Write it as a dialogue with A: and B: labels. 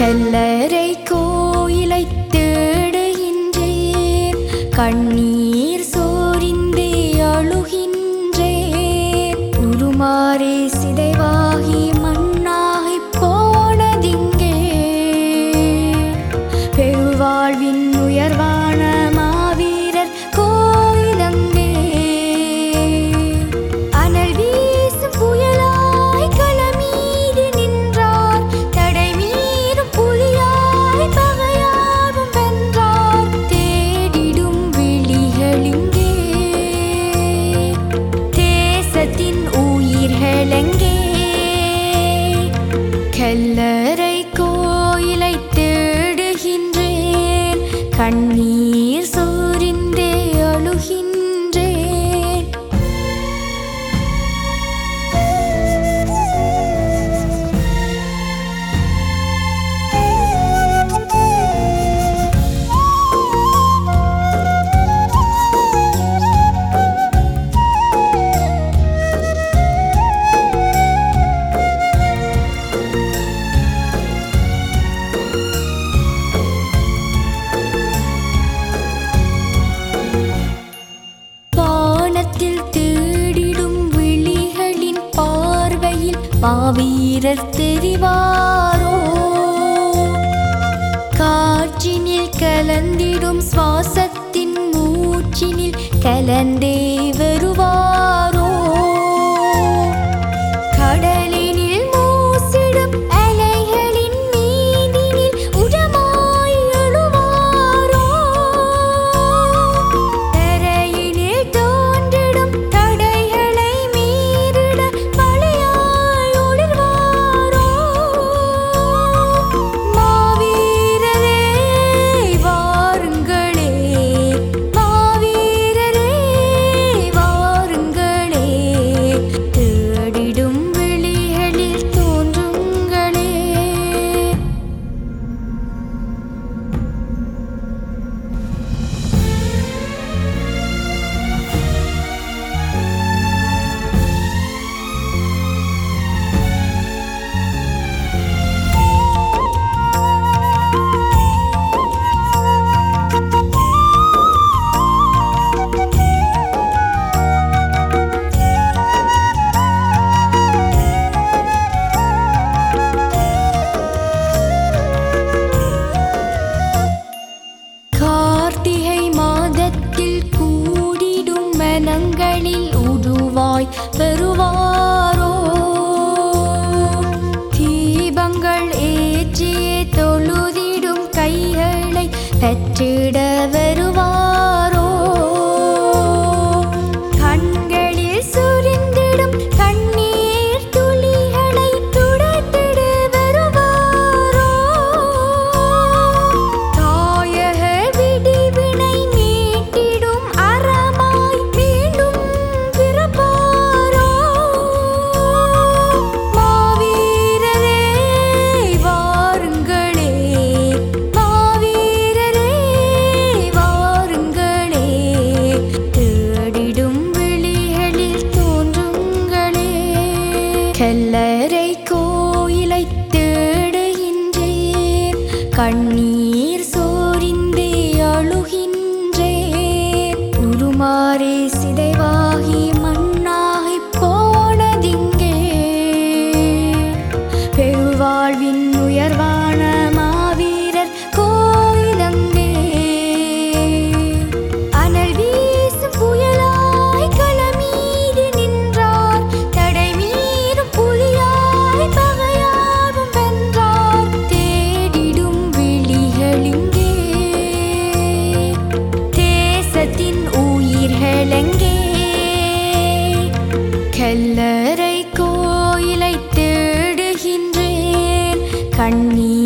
A: கல்லறை கோயிலைத் தேடுகின்றேன், கண்ணீர் சோரிந்தே அழுகின்றேன். உருமாறி சிதைவாகி மண்ணாகிப் போனதிங்கே, பெருவாழ்வின் உயர்வான மாவீரர் கோயிலங்கே. அனல் வீசும் புயலாய் களமீது நின்றார், தடை மீறும் புலியாய் பகையாவும் வென்றார். தேடிடும் விழிகளிங்கே, தேசத்தின் உயிர்களெங்கே. கல்லறை கோயிலைத் தேடுகின்றேன், கண்ணீர் சோரிந்தே அழுகின்றேன். வானத்தில் தேடிடும் விழிகளின் பார்வையில் மாவீரர் தெரிவாரோ? காற்றினில் கலந்திடும் சுவாசத்தின் மூச்சினில் கலந்தே வருவாரோ? கடலினில் மூசிடும் அலைகளின் மீதினில் உரமாய் எழுவாரோ? தரையினில் தோன்றிடும் தடைகளை மீறிட மலையாய் ஒளிர்வாரோ? மாவீரரே வாருங்களே, மாவீரரே வாருங்களே, தேடிடும் விழிகளில் தோன்றுங்களே. கார்த்திகை மாதத்தில் கூடிடும் மனங்களில் உருவாய் வருவாரோ? தீபங்கள் ஏற்றியே தொழுதிடும் கைகளை பெற்றிட வருவாரோ? கண்களில் சுரிந்திடும் கண்ணீர் துளிகளை துடைத்திட வருவாரோ? தாயக விடிவினை மீட்டிடும் அறமாய் மீண்டும் பிறப்பாரோ? மாவீரரே வாருங்களே, மாவீரரே வாருங்களே, தேடிடும் விழிகளில் தோன்றுங்களே. கல்லறை கோயிலைத் தேடுகின்றேன், கண்ணீர் சோரிந்தே அழுகின்றேன். உருமாறி சிதைவாகி மண்ணாகிப் போனதிங்கே, பெருவாழ்வின் உயர்வான மாவீரர் கோயிலங்கே. அனல் வீசும் புயலாய் களமீது நின்றார், தடை மீறும் புலியாய் பகையாவும் வென்றார். தேடிடும் விழிகளிங்கே, தேசத்தின் உயிர்களெங்கே. கல்லறை கோயிலைத் தேடுகின்றேன், கண்ணீர்